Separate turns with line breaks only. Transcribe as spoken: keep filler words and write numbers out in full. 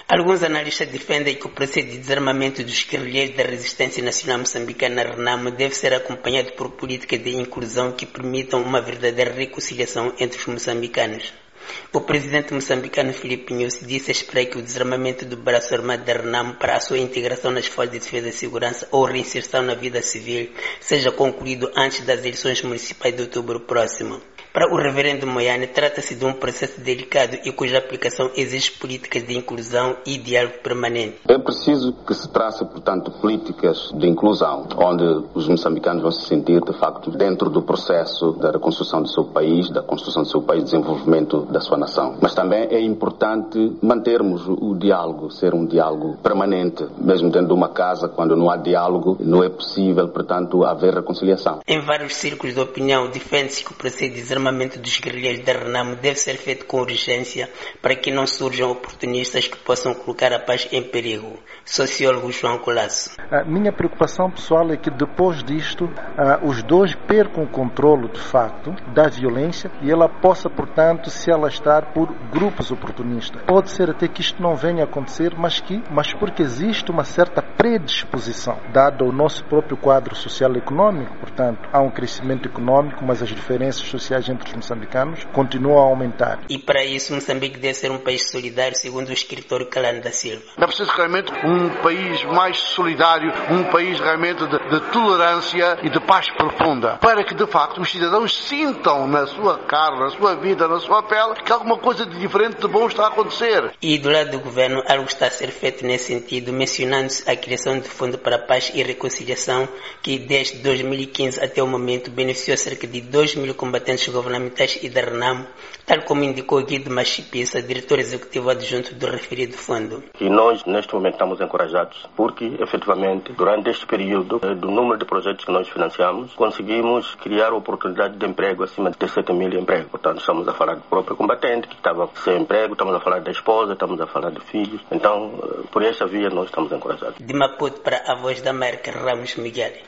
Alguns analistas defendem que o processo de desarmamento dos guerrilheiros da Resistência Nacional Moçambicana, RENAMO, deve ser acompanhado por políticas de inclusão que permitam uma verdadeira reconciliação entre os moçambicanos. O presidente moçambicano Filipe Nyusi disse esperar que o desarmamento do braço armado da RENAMO para a sua integração nas forças de defesa e segurança ou reinserção na vida civil seja concluído antes das eleições municipais de outubro próximo. Para o reverendo Moyane, trata-se de um processo delicado e cuja aplicação exige políticas de inclusão e diálogo permanente.
É preciso que se trace, portanto, políticas de inclusão, onde os moçambicanos vão se sentir, de facto, dentro do processo da reconstrução do seu país, da construção do seu país, desenvolvimento da sua nação. Mas também é importante mantermos o diálogo, ser um diálogo permanente, mesmo dentro de uma casa, quando não há diálogo, não é possível, portanto, haver reconciliação.
Em vários círculos de opinião, defende-se que o processo de desarmamento dos guerrilheiros da RENAMO deve ser feito com urgência para que não surjam oportunistas que possam colocar a paz em perigo. Sociólogo João Colasso.
A minha preocupação pessoal é que depois disto uh, os dois percam o controlo de facto da violência e ela possa, portanto, se alastrar por grupos oportunistas. Pode ser até que isto não venha a acontecer, mas que, mas porque existe uma certa predisposição, dado o nosso próprio quadro social e econômico, portanto, há um crescimento econômico, mas as diferenças sociais entre os moçambicanos continuam a aumentar.
E para isso Moçambique deve ser um país solidário, segundo o escritor Calano da Silva.
É preciso realmente um país mais solidário, um país realmente de, de tolerância e de paz profunda, para que de facto os cidadãos sintam na sua carne, na sua vida, na sua pele, que alguma coisa de diferente, de bom está a acontecer.
E do lado do governo, algo está a ser feito nesse sentido, mencionando-se a criação de Fundo para a Paz e Reconciliação, que desde dois mil e quinze até o momento beneficiou cerca de dois mil combatentes governamentais e da RENAMO, tal como indicou Guido Machipissa, diretor executivo adjunto do referido fundo.
E nós, neste momento, estamos encorajados porque, efetivamente, durante este período, do número de projetos que nós financiamos, conseguimos criar oportunidade de emprego acima de sete mil empregos. Portanto, estamos a falar do próprio combatente que estava sem emprego, estamos a falar da esposa, estamos a falar de filhos. Então, por esta via, nós estamos encorajados.
De Maputo para a Voz da América, Ramos Miguel.